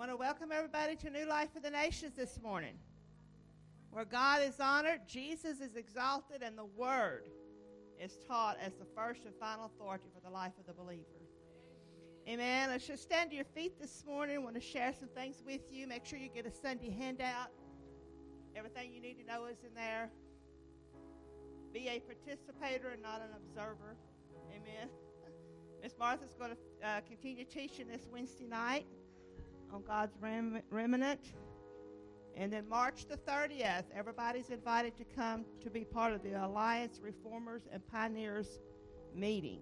want to welcome everybody to New Life for the Nations this morning, where God is honored, Jesus is exalted, and the Word is taught as the first and final authority for the life of the believer. Amen. Let's just stand to your feet this morning. I want to share some things with you. Make sure you get a Sunday handout. Everything you need to know is in there. Be a participator and not an observer. Amen. Miss Martha's going to continue teaching this Wednesday night on God's remnant. And then March the 30th, everybody's invited to come to be part of the Alliance Reformers and Pioneers meeting.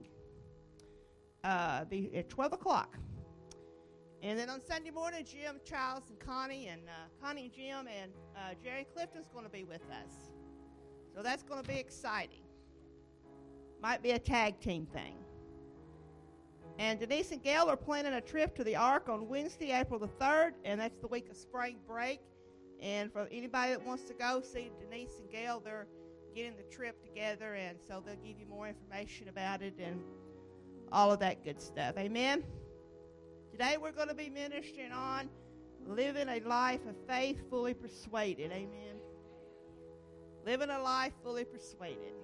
Be at 12 o'clock. And then on Sunday morning, Jim, Charles, and Connie and Jim and Jerry Clifton's going to be with us. So that's going to be exciting. Might be a tag team thing. And Denise and Gail are planning a trip to the Ark on Wednesday, April the 3rd, and that's the week of spring break. And for anybody that wants to go see Denise and Gail, they're getting the trip together, and so they'll give you more information about it and all of that good stuff. Amen? Today we're going to be ministering on living a life of faith fully persuaded. Amen? Living a life fully persuaded.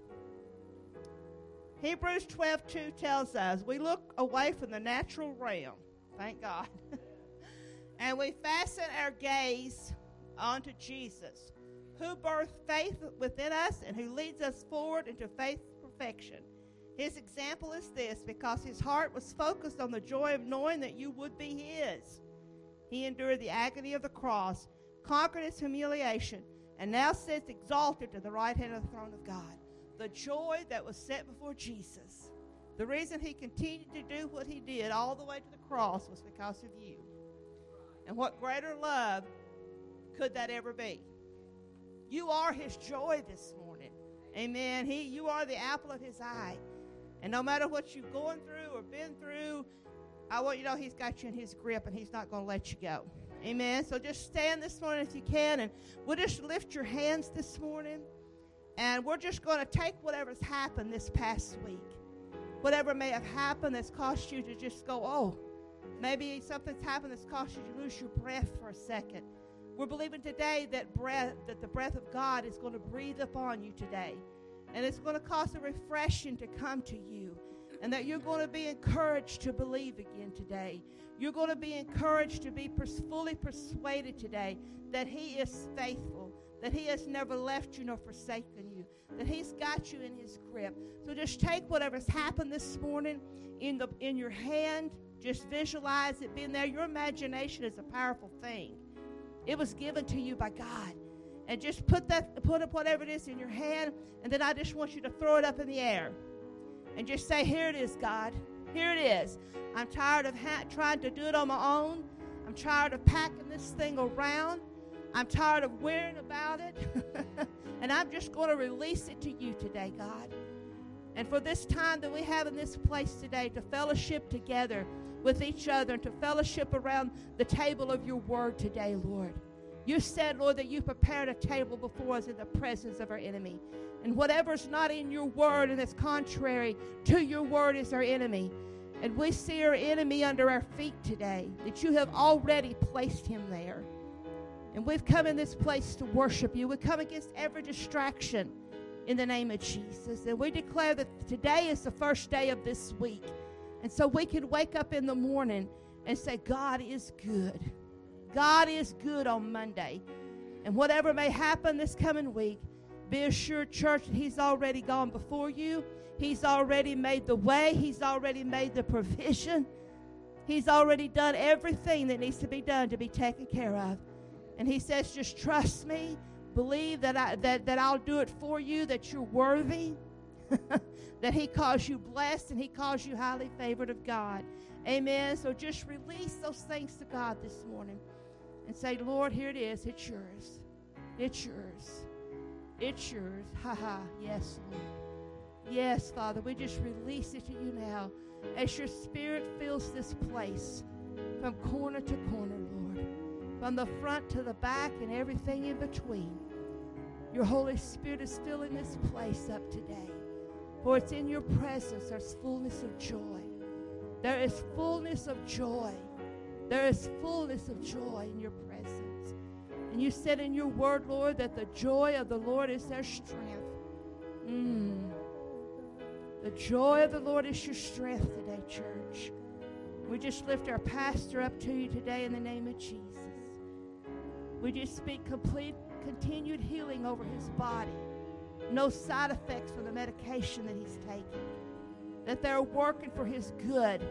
Hebrews 12:2 tells us we look away from the natural realm, thank God, and we fasten our gaze onto Jesus, who birthed faith within us and who leads us forward into faith perfection. His example is this: because his heart was focused on the joy of knowing that you would be his, he endured the agony of the cross, conquered its humiliation, and now sits exalted to the right hand of the throne of God. The joy that was set before Jesus, the reason he continued to do what he did all the way to the cross was because of you. And what greater love could that ever be? You are his joy this morning. Amen. You are the apple of his eye. And no matter what you've gone through or been through, I want you to know he's got you in his grip and he's not going to let you go. Amen. So just stand this morning if you can, and we'll just lift your hands this morning. And we're just going to take whatever's happened this past week, whatever may have happened that's caused you to just go, oh, maybe something's happened that's caused you to lose your breath for a second. We're believing today that the breath of God is going to breathe upon you today. And it's going to cause a refreshing to come to you. And that you're going to be encouraged to believe again today. You're going to be encouraged to be fully persuaded today that he is faithful, that he has never left you nor forsaken you, that he's got you in his grip. So just take whatever's happened this morning in your hand. Just visualize it being there. Your imagination is a powerful thing. It was given to you by God. And just put up whatever it is in your hand, and then I just want you to throw it up in the air. And just say, here it is, God. Here it is. I'm tired of trying to do it on my own. I'm tired of packing this thing around. I'm tired of worrying about it. And I'm just going to release it to you today, God. And for this time that we have in this place today to fellowship together with each other and to fellowship around the table of your word today, Lord. You said, Lord, that you prepared a table before us in the presence of our enemy. And whatever's not in your word and is contrary to your word is our enemy. And we see our enemy under our feet today, that you have already placed him there. And we've come in this place to worship you. We come against every distraction in the name of Jesus. And we declare that today is the first day of this week. And so we can wake up in the morning and say, God is good. God is good on Monday. And whatever may happen this coming week, be assured, church, that he's already gone before you. He's already made the way. He's already made the provision. He's already done everything that needs to be done to be taken care of. And he says, just trust me. Believe that I'll do it for you, that you're worthy, that he calls you blessed and he calls you highly favored of God. Amen. So just release those things to God this morning and say, Lord, here it is. It's yours. It's yours. It's yours. Ha ha. Yes, Lord. Yes, Father, we just release it to you now as your spirit fills this place from corner to corner, Lord, from the front to the back and everything in between. Your Holy Spirit is filling this place up today. For it's in your presence there's fullness of joy. There is fullness of joy. There is fullness of joy in your presence. And you said in your word, Lord, that the joy of the Lord is their strength. The joy of the Lord is your strength today, church. We just lift our pastor up to you today in the name of Jesus. We just speak continued healing over his body. No side effects from the medication that he's taking. That they're working for his good.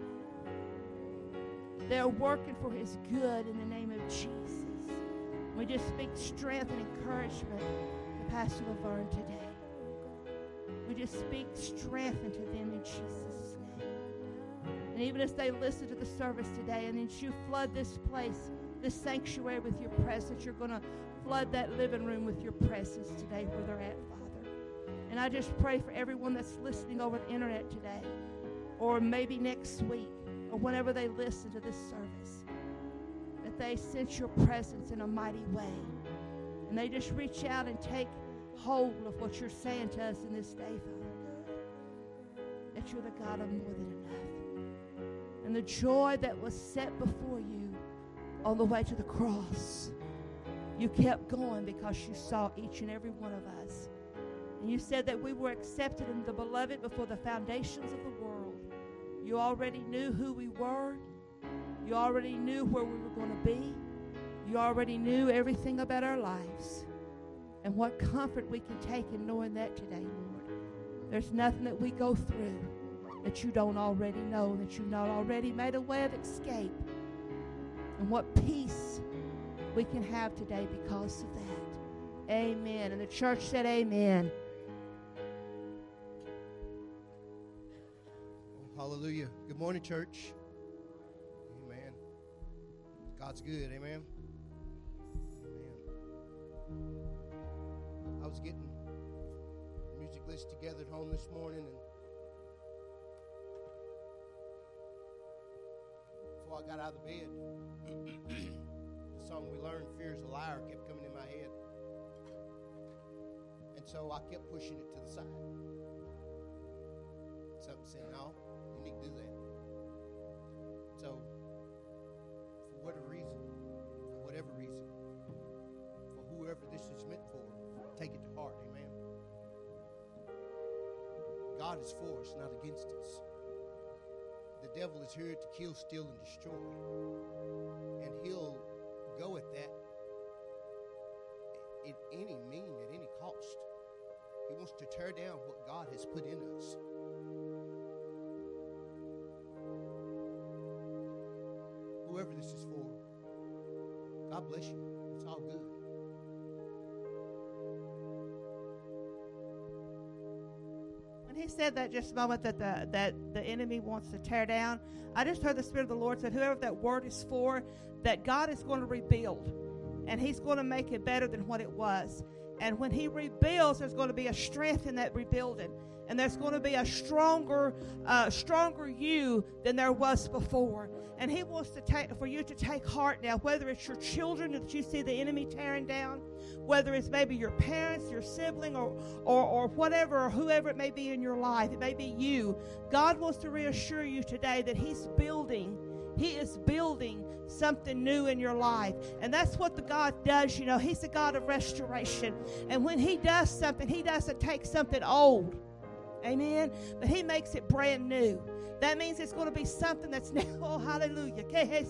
They're working for his good in the name of Jesus. We just speak strength and encouragement to Pastor Laverne today. We just speak strength into them in Jesus' name. And even as they listen to the service today, and as you flood this place, this sanctuary with your presence, you're going to flood that living room with your presence today where they're at, Father. And I just pray for everyone that's listening over the internet today, or maybe next week, or whenever they listen to this service, that they sense your presence in a mighty way. And they just reach out and take hold of what you're saying to us in this day, Father God. That you're the God of more than enough. And the joy that was set before you on the way to the cross, you kept going because you saw each and every one of us. And you said that we were accepted in the beloved before the foundations of the world. You already knew who we were. You already knew where we were going to be. You already knew everything about our lives. And what comfort we can take in knowing that today, Lord. There's nothing that we go through that you don't already know, that you've not already made a way of escape. And what peace we can have today because of that. Amen. And the church said amen. Hallelujah. Good morning, church. Amen. God's good. Amen. Amen. I was getting the music list together at home this morning, and before I got out of the bed, the song we learned, Fear is a Liar, kept coming in my head. And so I kept pushing it to the side. Something said, no, you need to do that. So, for whatever reason, for whoever this is meant for, take it to heart, amen. God is for us, not against us. The devil is here to kill, steal, and destroy. And he'll go at that at any mean, at any cost. He wants to tear down what God has put in us. Whoever this is for, God bless you. It's all good. When he said that just a moment that the enemy wants to tear down, I just heard the Spirit of the Lord said, whoever that word is for, that God is going to rebuild. And he's going to make it better than what it was. And when he rebuilds, there's going to be a strength in that rebuilding. And there's going to be a stronger you than there was before. And he wants to for you to take heart now, whether it's your children that you see the enemy tearing down, whether it's maybe your parents, your sibling, or whatever, or whoever it may be in your life. It may be you. God wants to reassure you today that He is building something new in your life. And that's what the God does. You know, He's the God of restoration. And when He does something, He doesn't take something old. Amen. But He makes it brand new. That means it's going to be something that's now. Oh, hallelujah.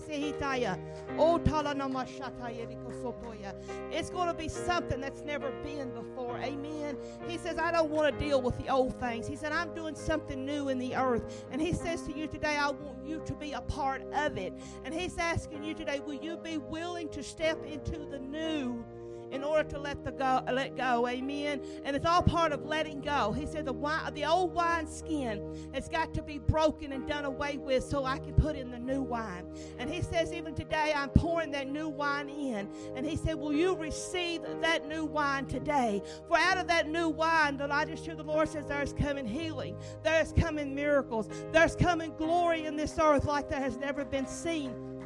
It's going to be something that's never been before. Amen. He says, I don't want to deal with the old things. He said, I'm doing something new in the earth. And He says to you today, I want you to be a part of it. And He's asking you today, will you be willing to step into the new in order to let go, amen. And it's all part of letting go. He said the old wine skin has got to be broken and done away with so I can put in the new wine. And He says even today I'm pouring that new wine in. And He said, will you receive that new wine today? For out of that new wine, that I just hear the Lord says there is coming healing, there is coming miracles, there's coming glory in this earth like there has never been seen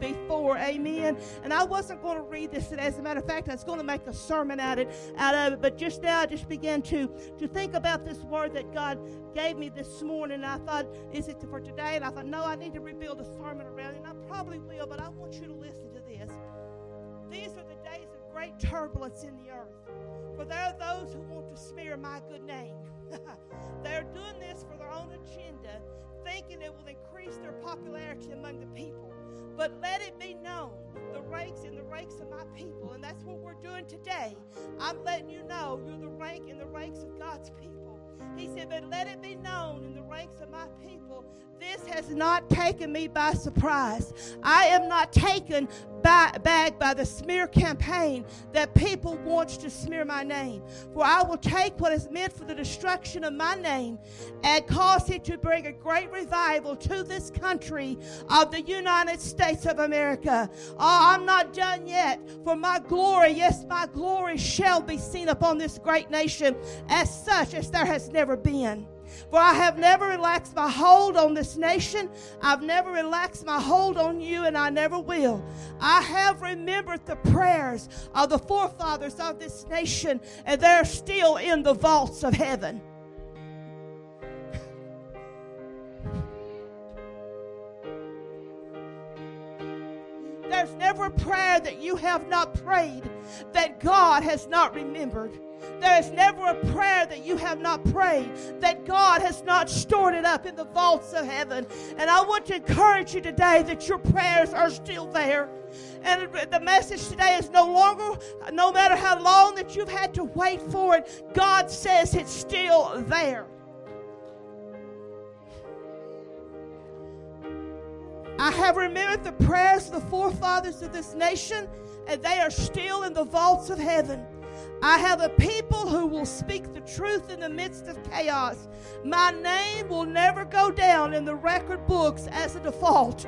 before. Amen. And I wasn't going to read this today. As a matter of fact, I was going to make a sermon out of it. But just now I just began to think about this word that God gave me this morning. And I thought, is it for today? And I thought, no, I need to rebuild a sermon around it. And I probably will, but I want you to listen to this. These are the days of great turbulence in the earth. For there are those who want to smear my good name. They're doing this for their own agenda, thinking it will increase their popularity among the people. But let it be known, the ranks of my people, and that's what we're doing today. I'm letting you know you're the rank in the ranks of God's people. He said, but let it be known in the ranks of my people, this has not taken me by surprise. I am not taken back by the smear campaign that people want to smear my name. For I will take what is meant for the destruction of my name and cause it to bring a great revival to this country of the United States of America. Oh, I'm not done yet. For my glory, yes, my glory shall be seen upon this great nation as such as there has never been. For I have never relaxed my hold on this nation. I've never relaxed my hold on you, and I never will. I have remembered the prayers of the forefathers of this nation, and they're still in the vaults of heaven. There's never a prayer that you have not prayed that God has not remembered. There is never a prayer that you have not prayed that God has not stored it up in the vaults of heaven. And I want to encourage you today that your prayers are still there. And the message today is no matter how long that you've had to wait for it, God says it's still there. I have remembered the prayers of the forefathers of this nation, and they are still in the vaults of heaven. I have a people who will speak the truth in the midst of chaos. My name will never go down in the record books as a default.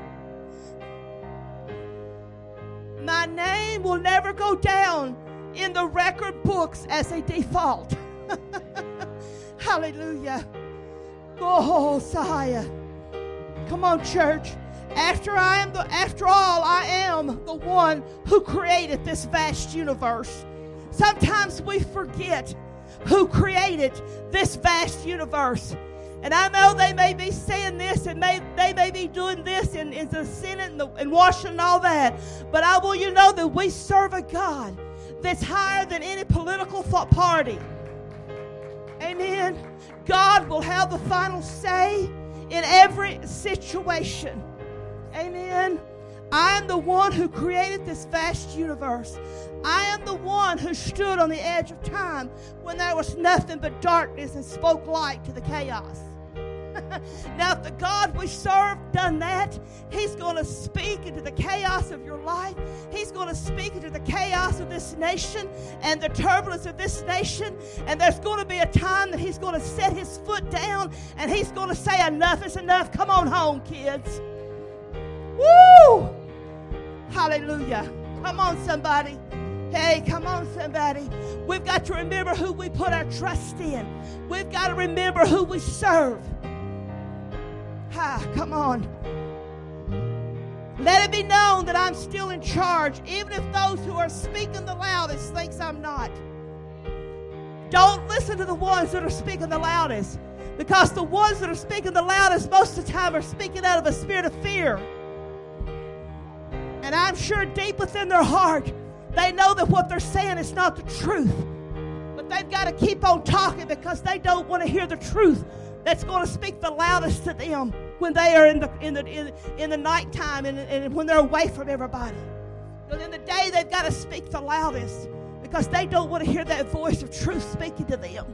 My name will never go down in the record books as a default. Hallelujah. Oh, Messiah. Come on, church. After all, I am the one who created this vast universe. Sometimes we forget who created this vast universe. And I know they may be saying this, and they may be doing this in the Senate and Washington and all that. But I want you to know that we serve a God that's higher than any political party. Amen. God will have the final say in every situation. Amen. I am the one who created this vast universe. I am the one who stood on the edge of time when there was nothing but darkness and spoke light to the chaos. Now, if the God we serve done that, He's going to speak into the chaos of your life. He's going to speak into the chaos of this nation and the turbulence of this nation. And there's going to be a time that He's going to set His foot down and He's going to say, enough is enough. Come on home, kids. Woo! Hallelujah. Come on, somebody. Hey, come on, somebody. We've got to remember who we put our trust in. We've got to remember who we serve. Come on. Let it be known that I'm still in charge, even if those who are speaking the loudest thinks I'm not. Don't listen to the ones that are speaking the loudest, because the ones that are speaking the loudest most of the time are speaking out of a spirit of fear. And I'm sure deep within their heart, they know that what they're saying is not the truth. But they've got to keep on talking because they don't want to hear the truth that's going to speak the loudest to them when they are in the nighttime and when they're away from everybody. But in the day, they've got to speak the loudest because they don't want to hear that voice of truth speaking to them.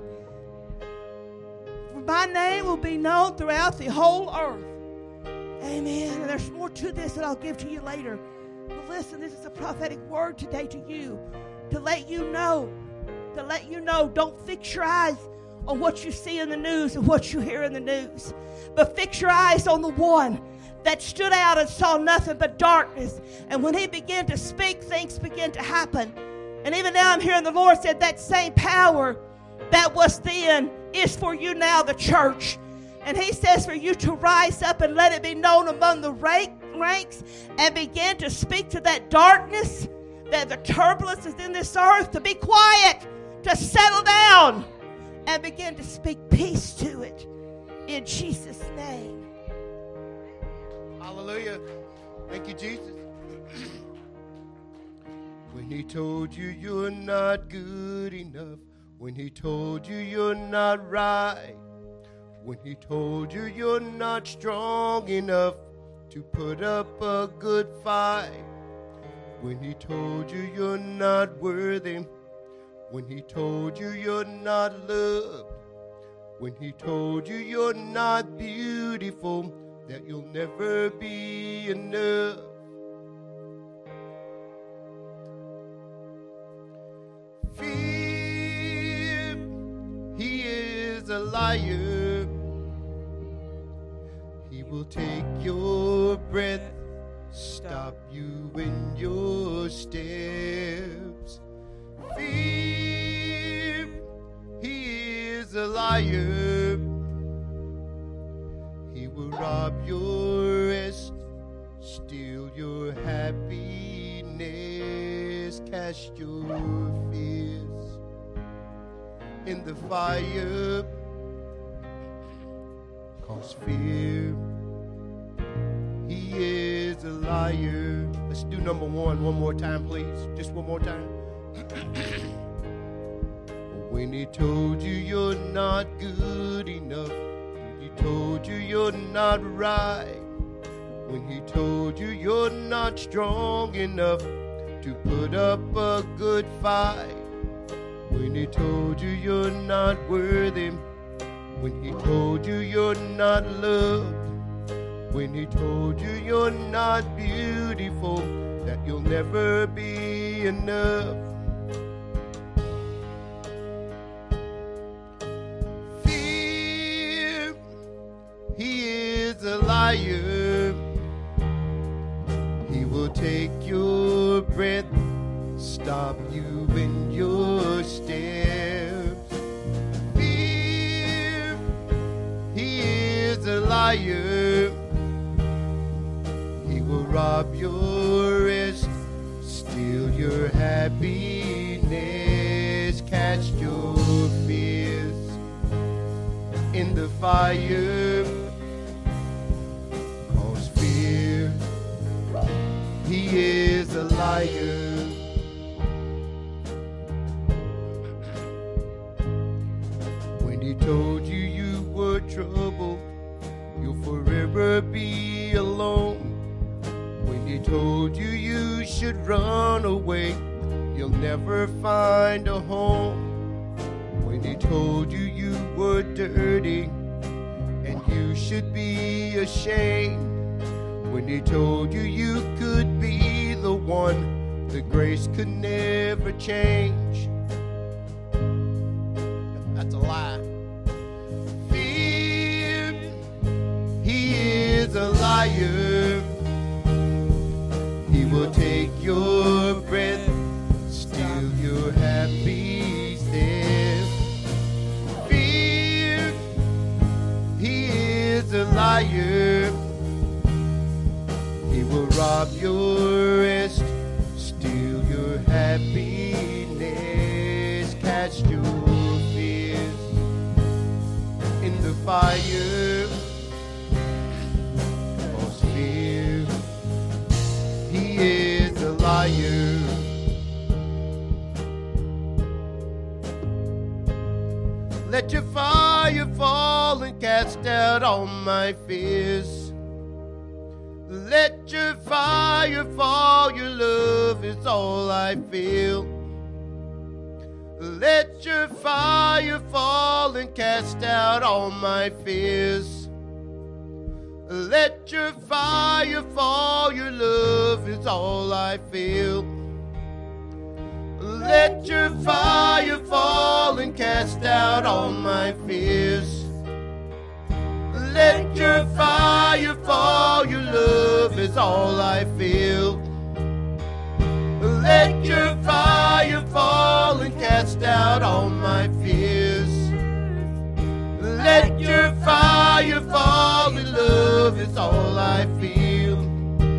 For my name will be known throughout the whole earth. Amen. And there's more to this that I'll give to you later. But listen, this is a prophetic word today to you, to let you know, don't fix your eyes on what you see in the news and what you hear in the news, but fix your eyes on the one that stood out and saw nothing but darkness. And when He began to speak, things began to happen. And even now I'm hearing the Lord said that same power that was then is for you now, the church. And He says for you to rise up and let it be known among the ranks and begin to speak to that darkness, that the turbulence is in this earth, to be quiet, to settle down, and begin to speak peace to it in Jesus' name. Hallelujah. Thank you, Jesus. When he told you you're not good enough, when he told you you're not right, when he told you you're not strong enough to put up a good fight, when he told you you're not worthy, when he told you you're not loved, when he told you you're not beautiful, that you'll never be enough. Fear, he is a liar. He will take your breath, stop you in your steps. Fear, he is a liar. He will rob your rest, steal your happiness, cast your fears in the fire. Cause fear, he is a liar. Let's do number one more time, please. Just one more time. When he told you you're not good enough, when he told you you're not right, when he told you you're not strong enough to put up a good fight, when he told you you're not worthy, when he told you you're not loved, when he told you you're not beautiful, that you'll never be enough. Fear, he is a liar. He will take your breath, stop you in your steps. Fear, he is a liar. He will rob your rest, steal your happiness, cast your fears in the fire. Cause fear, he is a liar. When he told you you were trouble, you'll forever be alone. When he told you you should run away, you'll never find a home. When he told you you were dirty and you should be ashamed, when he told you you could be the one the grace could never change, that's a lie. Fear, he is a liar. He will take your breath, steal your happy steps. Fear, he is a liar. He will rob your rest, steal your happiness, cast your fears in the fire. Cause fear, he is a liar. Let your fire fall and cast out all my fears. Let your fire fall, your love is all I feel. Let your fire fall and cast out all my fears. Let your fire fall, your love is all I feel. Let your fire fall and cast out all my fears. Let your fire fall, your love is all I feel. Let your fire fall and cast out all my fears. Let your fire fall, your love is all I feel.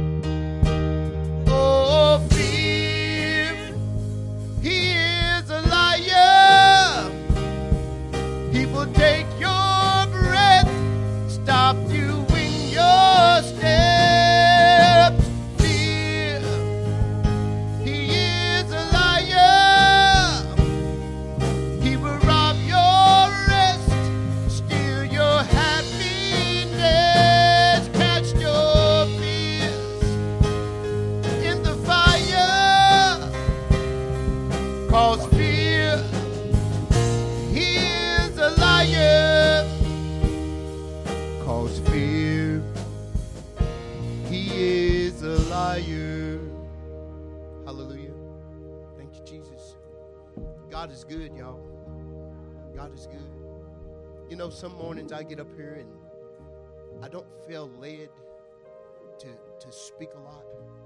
God is good, y'all. God is good. You know, some mornings I get up here and I don't feel led to speak a lot.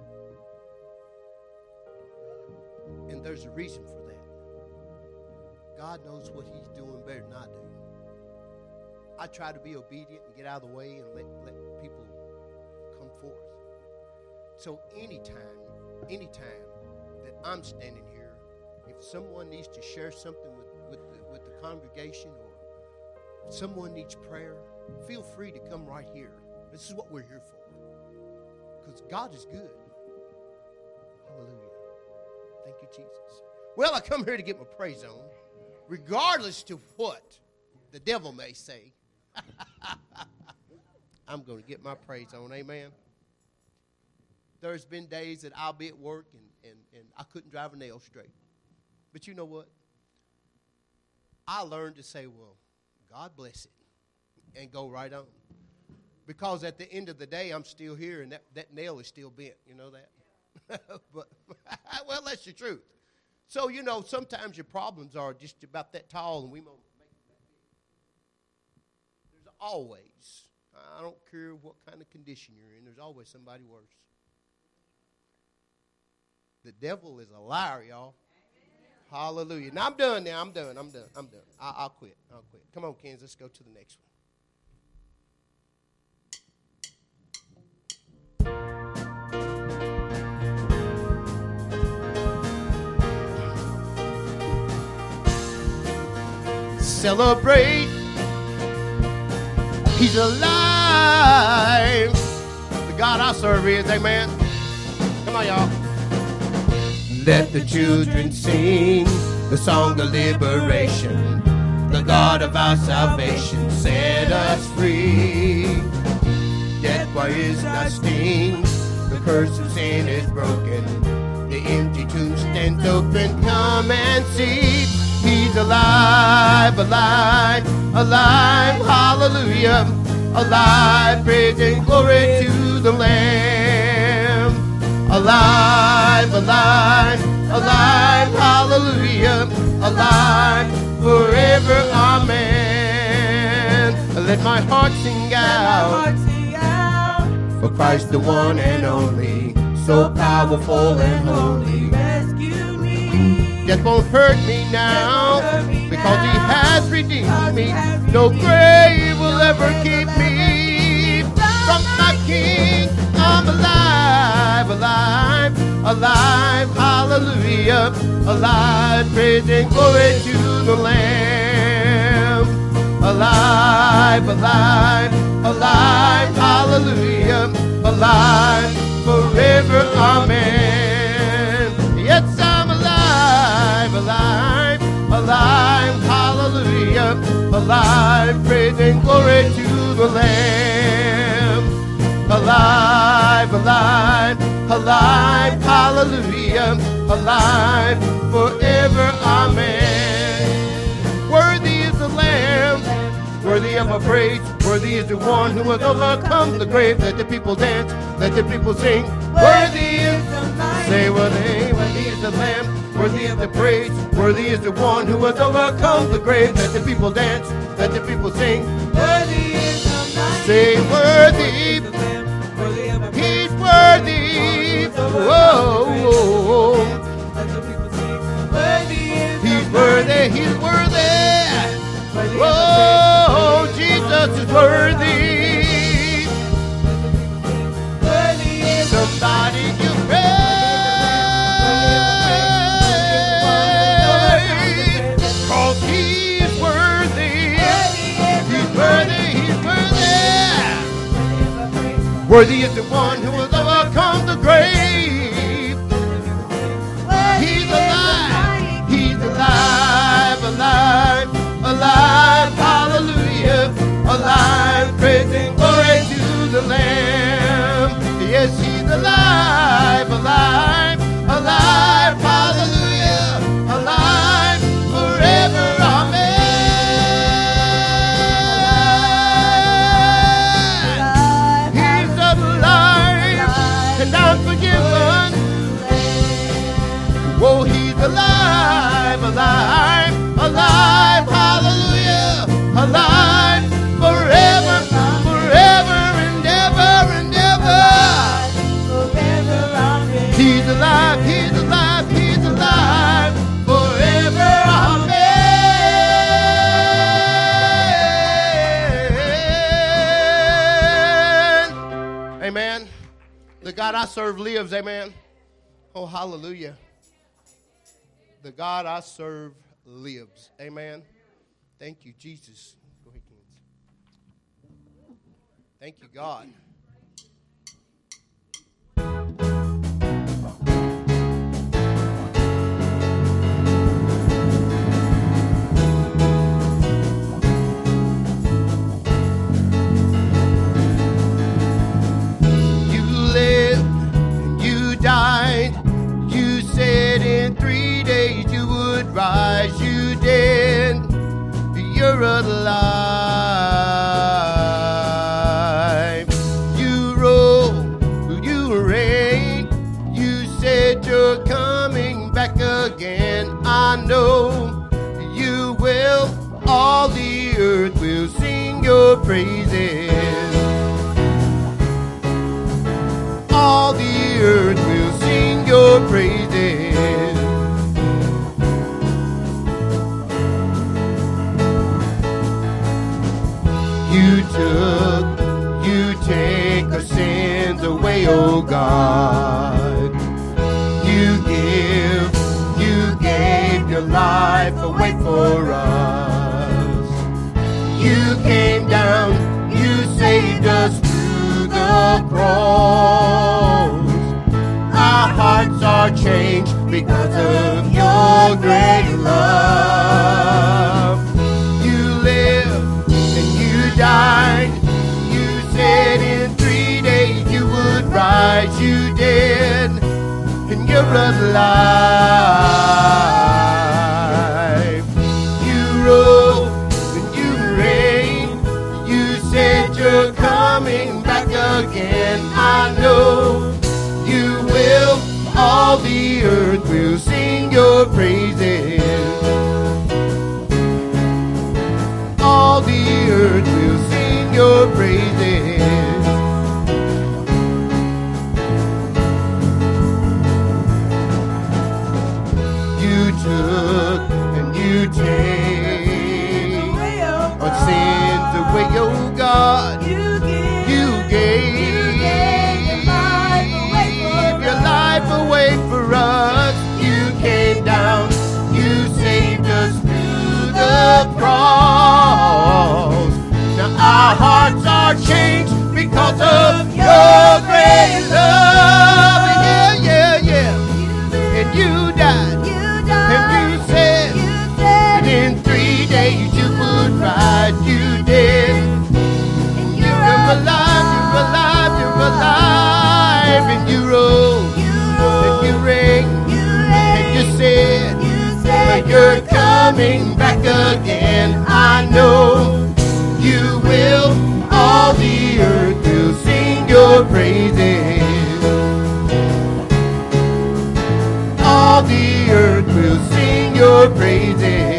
And there's a reason for that. God knows what he's doing better than I do. I try to be obedient and get out of the way and let people come forth. So anytime that I'm standing here, if someone needs to share something with the congregation, or if someone needs prayer, feel free to come right here. This is what we're here for. Because God is good. Hallelujah. Thank you, Jesus. Well, I come here to get my praise on, regardless to what the devil may say. I'm going to get my praise on. Amen. There's been days that I'll be at work and I couldn't drive a nail straight. But you know what? I learned to say, well, God bless it, and go right on. Because at the end of the day, I'm still here, and that nail is still bent. You know that? But well, that's the truth. So, you know, sometimes your problems are just about that tall, and we won't make it that big. There's always, I don't care what kind of condition you're in, there's always somebody worse. The devil is a liar, y'all. Hallelujah. Now, I'm done now. I'm done. I'll quit. Come on, Kansas. Let's go to the next one. Celebrate. He's alive. The God I serve is, amen. Come on, y'all. Let the children sing the song of liberation. The God of our salvation set us free. Death, why is thy sting? The curse of sin is broken. The empty tomb stands open. Come and see. He's alive, alive, alive. Hallelujah. Alive, praise and glory to the Lamb. Alive, alive, alive, hallelujah, alive, forever, amen. Let my heart sing out, for Christ the one and only, so powerful and holy. Rescue me. Death won't hurt me now, because he has redeemed me. No grave will ever keep me from my King. I'm alive, alive, alive, hallelujah, alive, praise and glory to the Lamb. Alive, alive, alive, hallelujah, alive, forever, amen. Yes, I'm alive, alive, alive, hallelujah, alive, praise and glory to the Lamb. Alive, alive, alive, hallelujah, alive, forever, amen. Worthy is the Lamb, worthy of our praise, worthy is the one who has overcome the grave. Let the people dance, let the people sing. Worthy is the Lamb, say worthy is the Lamb, worthy is the praise, worthy is the one who has overcome the grave. Let the people dance, let the people sing. Worthy is the Lamb, say worthy. He's worthy. Whoa. He's worthy. He's worthy. Oh, Jesus is worthy. Somebody give praise, 'cause he's worthy. He's worthy. He's worthy. Worthy is the one who has overcome the grave. He's alive. He's alive, alive, alive. Hallelujah. Alive. Praise and glory to the Lamb. Yes, he's alive, alive, alive. Hallelujah. Alive forever. Amen. And I'm forgiven. Oh, he's alive, alive. The God I serve lives, amen. Oh, hallelujah. The God I serve lives, amen. Thank you, Jesus. Go ahead, Kings. Thank you, God. Died. You said in 3 days you would rise. You did. You're alive. You rule. You reign. You said you're coming back again. I know you will. All the earth will sing your praises. All the earth will sing your praises. You take our sins away, oh God. You gave your life away for us. You came down, you saved us through the cross. Our hearts are changed because of your great love. You lived and you died. You said in 3 days you would rise. You did, and you're alive. You rule and you reign. You said you're coming back again. I know you will. All the earth will sing your praises. All the earth will sing your praises. You took and you take our sins away, oh God. You gave away for us. You came down, you saved us through the cross. Now our hearts are changed because of your great love. Yeah. And you died, and you said that in 3 days you would rise. You did, and you're alive, and you rose. And you said you're coming back again. I know you will. All the earth will sing your praises. All the earth will sing your praises.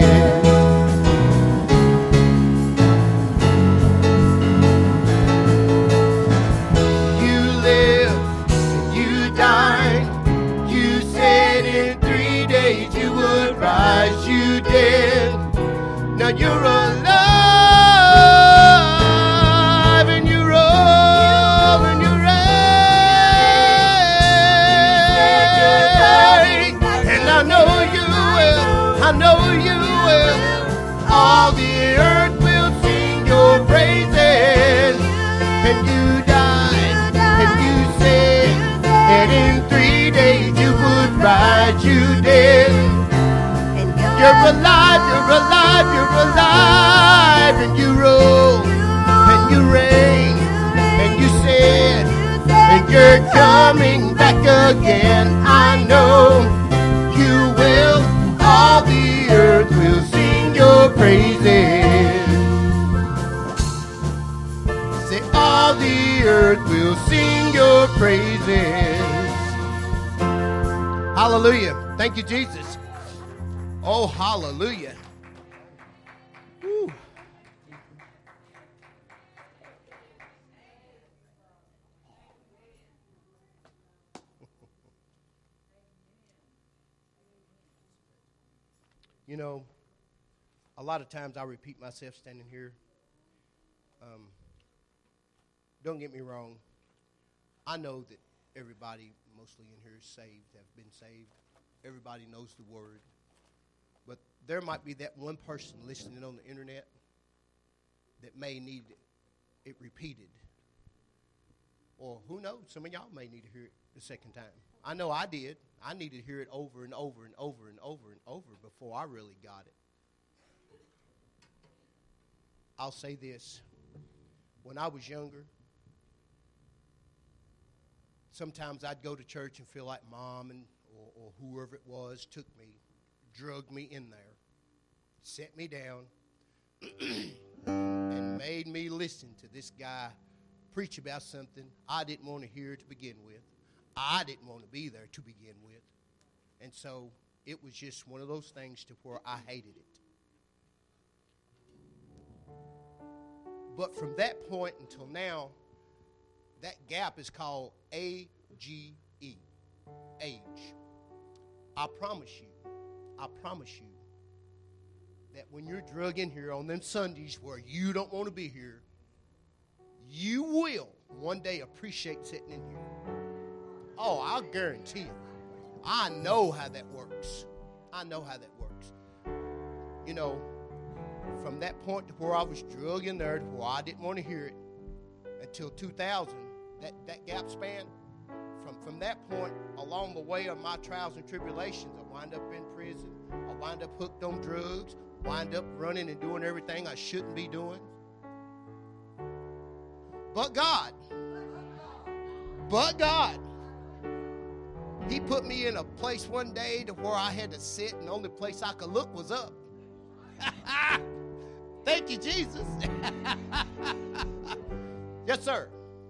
You live, you died. You said in 3 days you would rise. You did. Now you're alive, and you roll and you reign. And I know you will. I know you will. All the earth will sing your praises. And you died, and you said that in 3 days you would rise. You did. You're alive, and you rule, and you reign, and you said, and you're coming back again. I know you will. All the earth will sing your praises. Say, all the earth will sing your praises. Hallelujah. Thank you, Jesus. Oh, hallelujah. Woo. You know, a lot of times I repeat myself standing here. Don't get me wrong. I know that everybody, mostly in here, is saved, have been saved. Everybody knows the word. But there might be that one person listening on the internet that may need it repeated. Or who knows, some of y'all may need to hear it the second time. I know I did. I needed to hear it over and over and over and over and over before I really got it. I'll say this. When I was younger, sometimes I'd go to church and feel like Mom or whoever it was took me, drugged me in there, set me down, and made me listen to this guy preach about something I didn't want to hear to begin with. I didn't want to be there to begin with. And so it was just one of those things to where I hated it. But from that point until now, that gap is called AGE, age. I promise you that when you're drug in here on them Sundays where you don't want to be here, you will one day appreciate sitting in here. Oh, I'll guarantee it. I know how that works. You know, from that point to where I was drug in there to where I didn't want to hear it until 2000, that gap span, from that point along the way of my trials and tribulations, I wind up in prison. I wind up hooked on drugs, wind up running and doing everything I shouldn't be doing. But God, He put me in a place one day to where I had to sit, and the only place I could look was up. Thank you, Jesus. Yes, sir.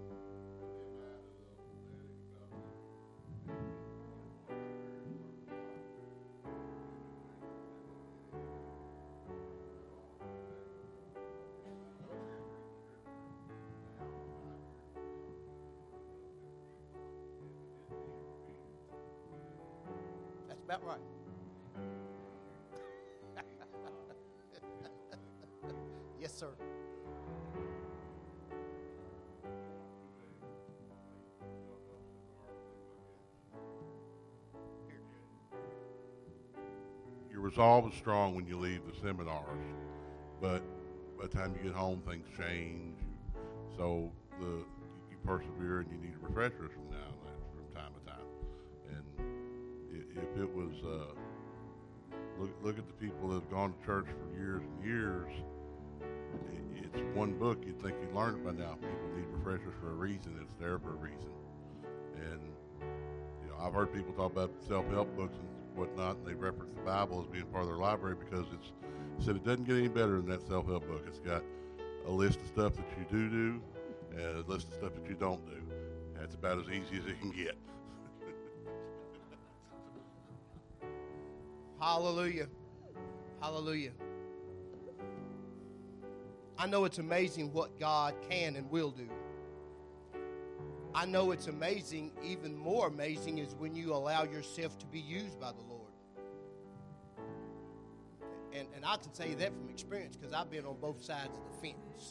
That's about right. Yes, sir. Your resolve is strong when you leave the seminars, but by the time you get home, things change. So you persevere, and you need refreshers from now and then, from time to time. And if it was, look at the people that have gone to church for years and years. It's one book. You'd think you'd learn it by now. People need refreshers for a reason. It's there for a reason. And you know, I've heard people talk about self-help books and whatnot, and they reference the Bible as being part of their library because it's said it doesn't get any better than that self-help book. It's got a list of stuff that you do and a list of stuff that you don't do. That's about as easy as it can get. Hallelujah. Hallelujah. I know it's amazing what God can and will do. I know it's amazing, even more amazing is when you allow yourself to be used by the Lord. And I can say that from experience because I've been on both sides of the fence.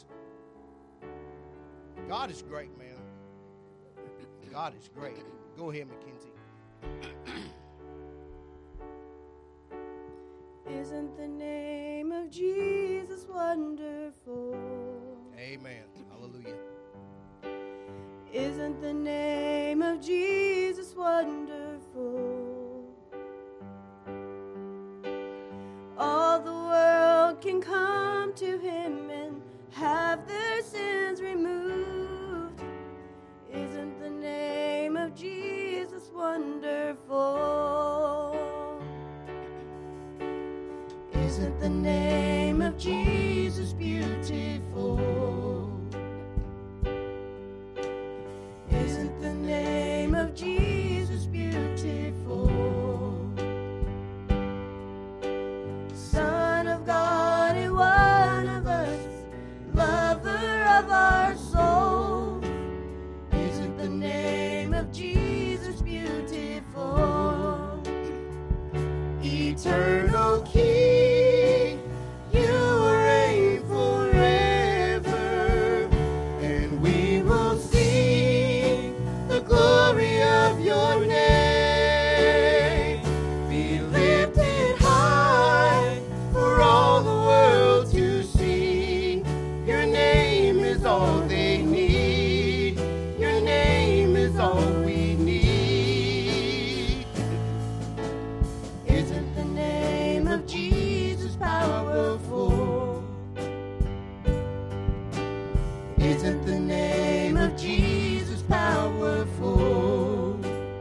God is great, man. God is great. Go ahead, Mackenzie. Isn't the name of Jesus wonderful? Amen. Hallelujah. Isn't the name of Jesus wonderful? All the world can come to him and have their sins removed. Isn't the name of Jesus wonderful? Isn't the name of Jesus beautiful? Isn't the name of Jesus beautiful? Son of God and one of us, lover of our souls. Isn't the name of Jesus beautiful? Eternal King, you reign forever, and we will sing the glory of powerful.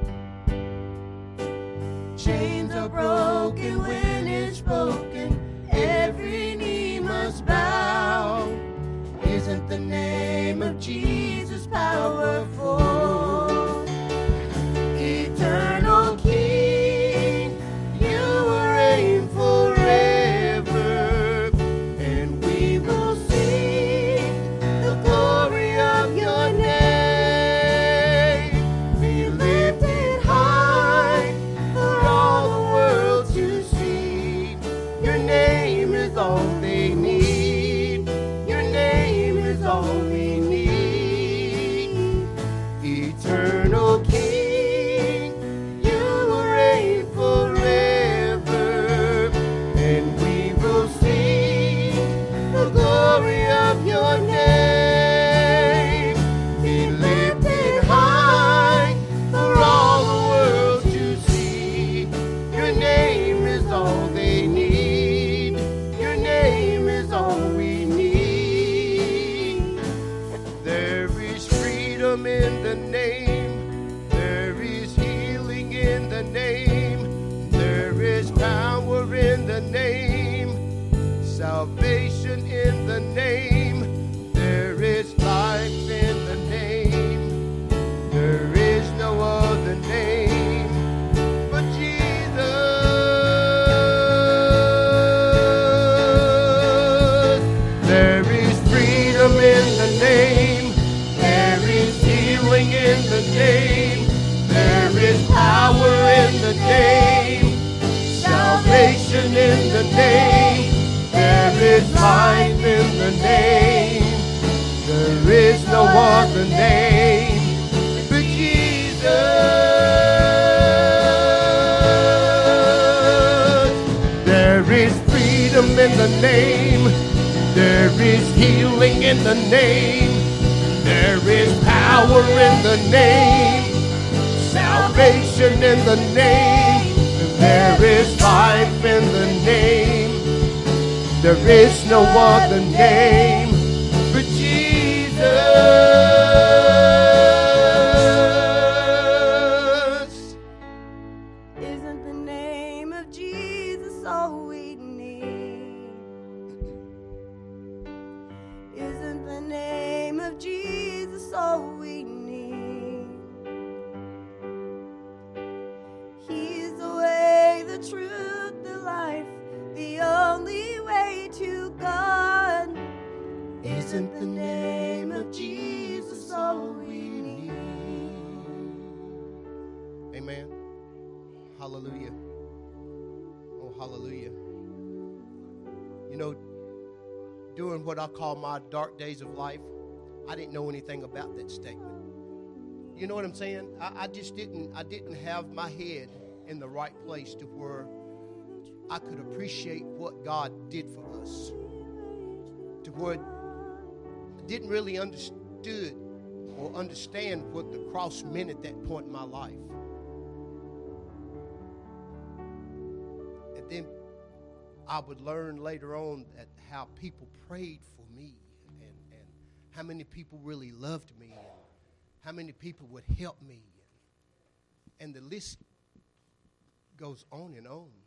Chains are broken when it's spoken. Every knee must bow. Isn't the name of Jesus powerful? Eternal King, you will reign forever, and we will sing the glory of your name. Be lifted high for all the world to see. Your name is all they need. Your name is all we need. Eternal King, you will reign forever, and we will sing the glory of your name. Be lifted high for all the world to see. Your name is all they need. Your name is all we need. There is freedom in the name. There is healing in the name. There is power in the name. Salvation in the name. There is life in the name. There is no other name but Jesus. There is freedom in the name. There is healing in the name. There is power in the name. Salvation in the name. There is life in the name. There is no other name but Jesus. There is freedom in the name. There is healing in the name. There is power in the name. Salvation in the name. There is life in the name. There is no other name but Jesus. Isn't the name of Jesus all we need? Isn't the name of Jesus all we need? He's the way, the truth, the life, the only way to God. Isn't the name of Jesus all we need? Amen. Hallelujah. Oh, hallelujah. You know, during what I call my dark days of life, I didn't know anything about that statement. You know what I'm saying? I didn't have my head in the right place to where I could appreciate what God did for us. To where I didn't really understand what the cross meant at that point in my life. And then I would learn later on that how people prayed for me and how many people really loved me and how many people would help me. And the list goes on and on.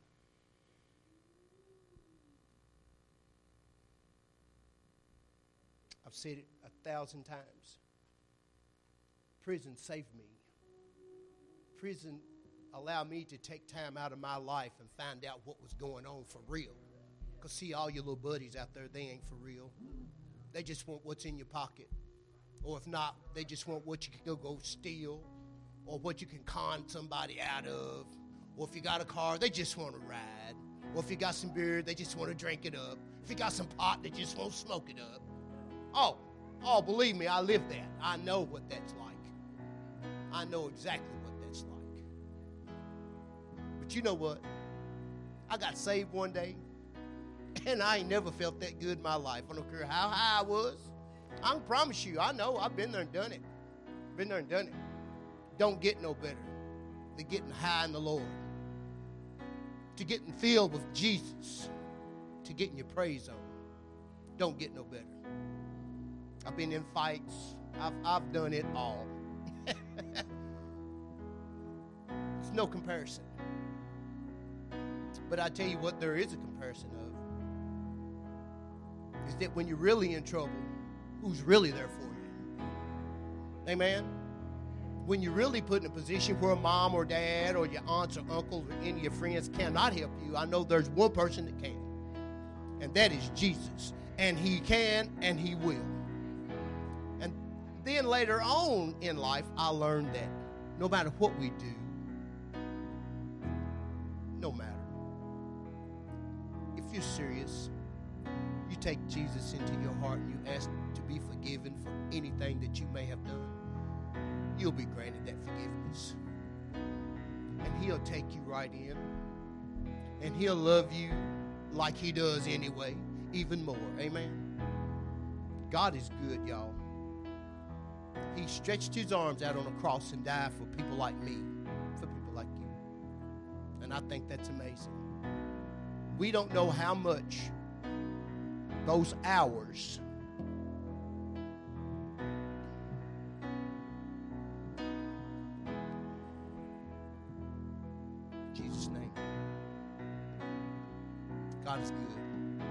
I've said it 1,000 times. Prison saved me. Prison allowed me to take time out of my life and find out what was going on for real. Because see, all your little buddies out there, they ain't for real. They just want what's in your pocket. Or if not, they just want what you can go steal. Or what you can con somebody out of. Or if you got a car, they just want to ride. Or if you got some beer, they just want to drink it up. If you got some pot, they just want to smoke it up. Oh, believe me, I live that. I know what that's like. I know exactly what that's like. But you know what? I got saved one day, and I ain't never felt that good in my life. I don't care how high I was. I can promise you, I know. I've been there and done it. Been there and done it. Don't get no better than getting high in the Lord. To getting filled with Jesus. To getting your praise on. Don't get no better. I've been in fights. I've done it all. It's no comparison. But I tell you what there is a comparison of is that when you're really in trouble, who's really there for you? Amen? When you're really put in a position where mom or dad or your aunts or uncles or any of your friends cannot help you, I know there's one person that can. And that is Jesus. And he can and he will. And then later on in life, I learned that no matter what we do, no matter. If you're serious, you take Jesus into your heart and you ask to be forgiven for anything that you may have done, you'll be granted that forgiveness. And he'll take you right in. And he'll love you like he does anyway, even more. Amen. God is good, y'all. He stretched his arms out on a cross and died for people like me, for people like you. And I think that's amazing. We don't know how much those hours in Jesus' name. God is good.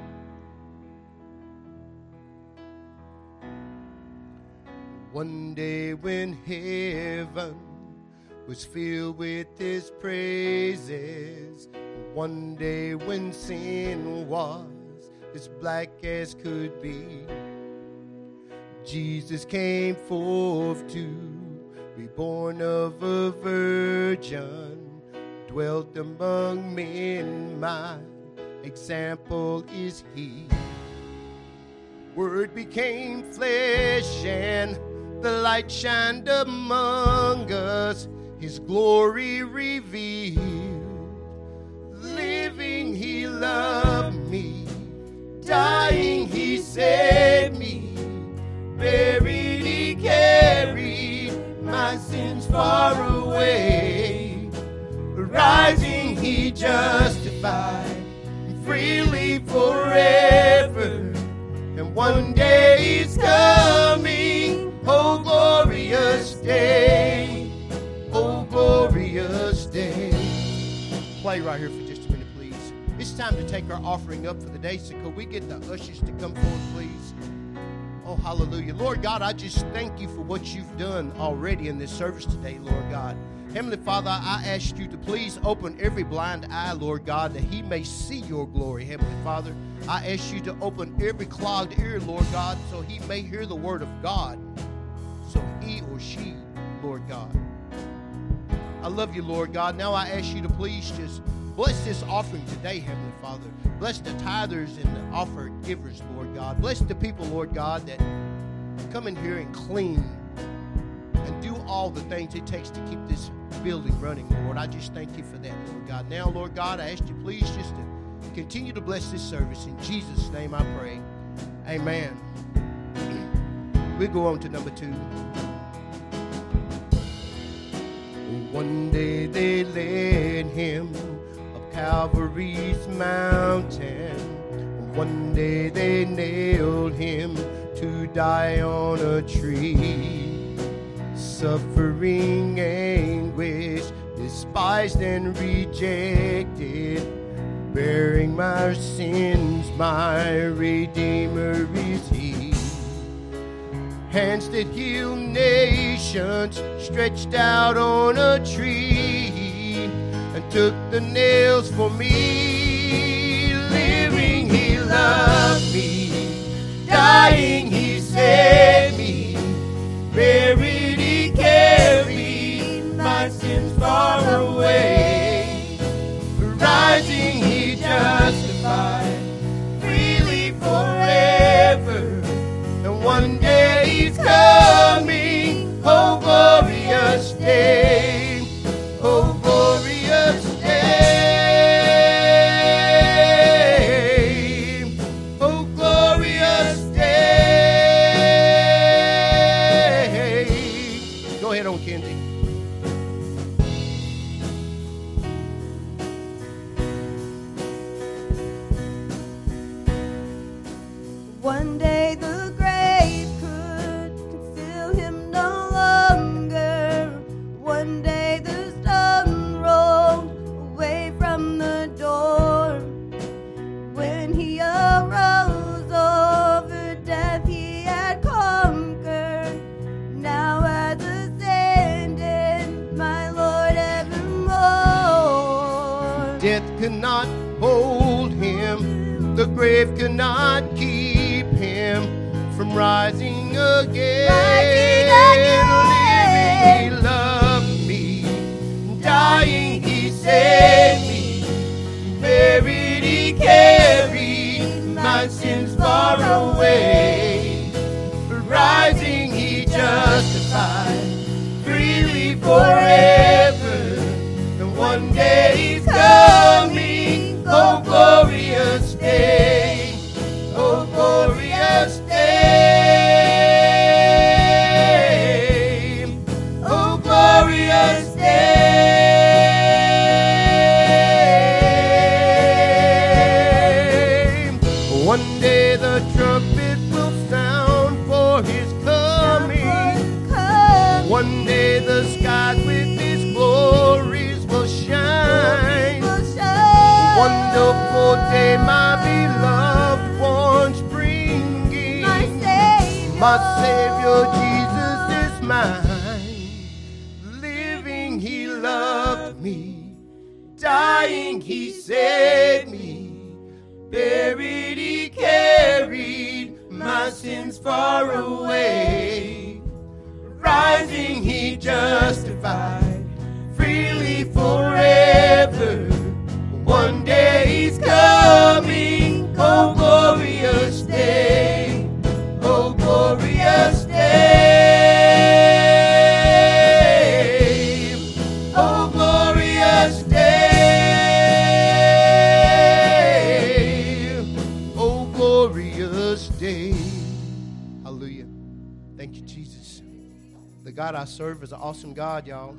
One day when heaven was filled with his praises, one day when sin was as black as could be, Jesus came forth to be born of a virgin, dwelt among men, my example is he. Word became flesh and the light shined among us, his glory revealed. Living he loved me, dying he saved me, buried he carried my sins far away, rising he justified freely forever, and one day he's coming, oh glorious day, oh glorious day. Play right here for just a minute, please. It's time to take our offering up for the day, so could we get the ushers to come forward, please? Oh, hallelujah. Lord God, I just thank you for what you've done already in this service today, Lord God. Heavenly Father, I ask you to please open every blind eye, Lord God, that he may see your glory, Heavenly Father. I ask you to open every clogged ear, Lord God, so he may hear the word of God, so he or she, Lord God. I love you, Lord God. Now I ask you to please just bless this offering today, Heavenly Father. Bless the tithers and the offer givers, Lord God. Bless the people, Lord God, that come in here and clean and do all the things it takes to keep this building running, Lord. I just thank you for that, Lord God. Now, Lord God, I ask you please just to continue to bless this service. In Jesus' name I pray. Amen. We go on to number 2. One day they led him up Calvary's mountain. One day they nailed him to die on a tree. Suffering, anguish, despised and rejected, bearing my sins, my Redeemer is he. Hands that heal nations stretched out on a tree, and took the nails for me. Living he loved me, dying he saved me, buried he carried my sins far away, rising he justified freely forever, and one day he's coming, oh glorious day, oh glorious day, oh glorious day. Death could not hold him. The grave could not keep him from rising again. Living, he loved me. Dying, he saved me. Buried, he carried my sins far away. Rising, he justified freely forever. And one day he's coming. Oh, glorious day. Oh, glorious day. Oh, glorious day. One day the trumpet will sound for his coming. One day the skies with his glories will shine. Wonderful day, my beloved ones bringing. My Savior Jesus is mine. Living, he loved me. Dying, he saved me. Buried, he carried my sins far away. Rising, he justified freely forever. One day he's coming. Oh, glorious day. Oh, glorious day. Oh, glorious day. Oh, glorious day. Hallelujah. Thank you, Jesus. The God I serve is an awesome God, y'all.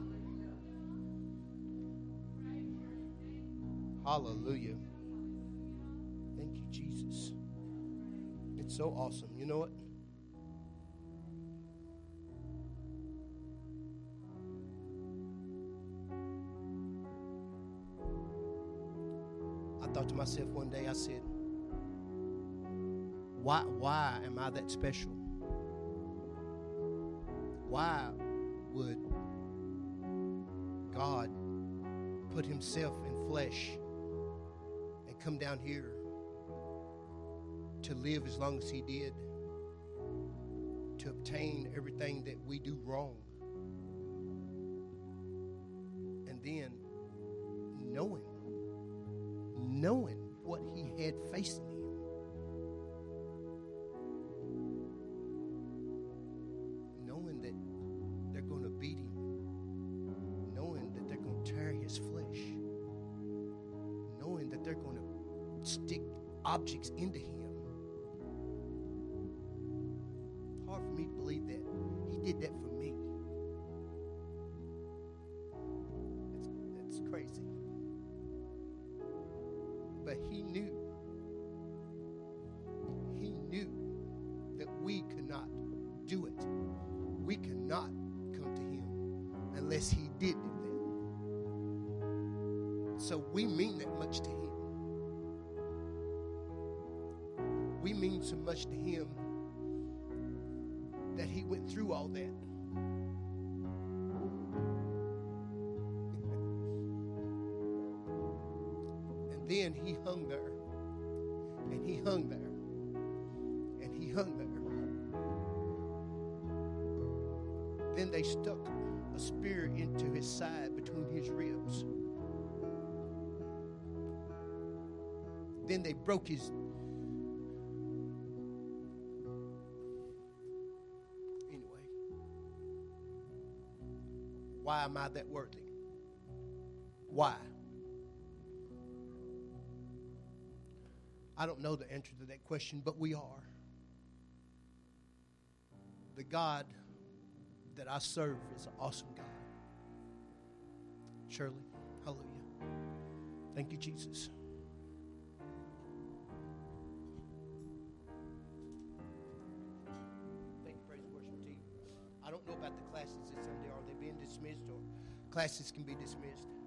Hallelujah. Thank you, Jesus. It's so awesome. You know what? I thought to myself one day, I said, why am I that special? Why would God put himself in flesh and come down here to live as long as he did, to obtain everything that we do wrong, and then knowing what he had facing him, knowing that they're going to beat him, knowing that they're going to tear his flesh, knowing that they're going to stick objects into him. Hard for me to believe that he did that for me. That's crazy. But he knew that we could not do it. We could not come to him unless he did do that. So we mean that much to him. We mean so much to him that he went through all that. And then he hung there. And he hung there. And he hung there. Then they stuck a spear into his side between his ribs. Then they broke his. Anyway. Why am I that worthy? Why? I don't know the answer to that question, but we are. The God that I serve is an awesome God. Shirley, hallelujah. Thank you, Jesus. Thank you, praise and worship team. I don't know about the classes this Sunday. Are they being dismissed, or classes can be dismissed?